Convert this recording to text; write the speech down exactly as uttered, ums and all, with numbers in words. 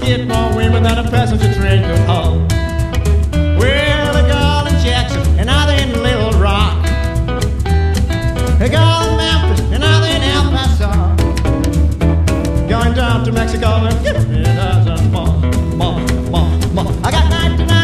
get more women than a passenger train could hold. Well, a girl in Jackson, and now they're in Little Rock. A girl in Memphis, and now they're in El Paso. Going down to Mexico and give me a dozen more, more, more, more. I got ninety-nine.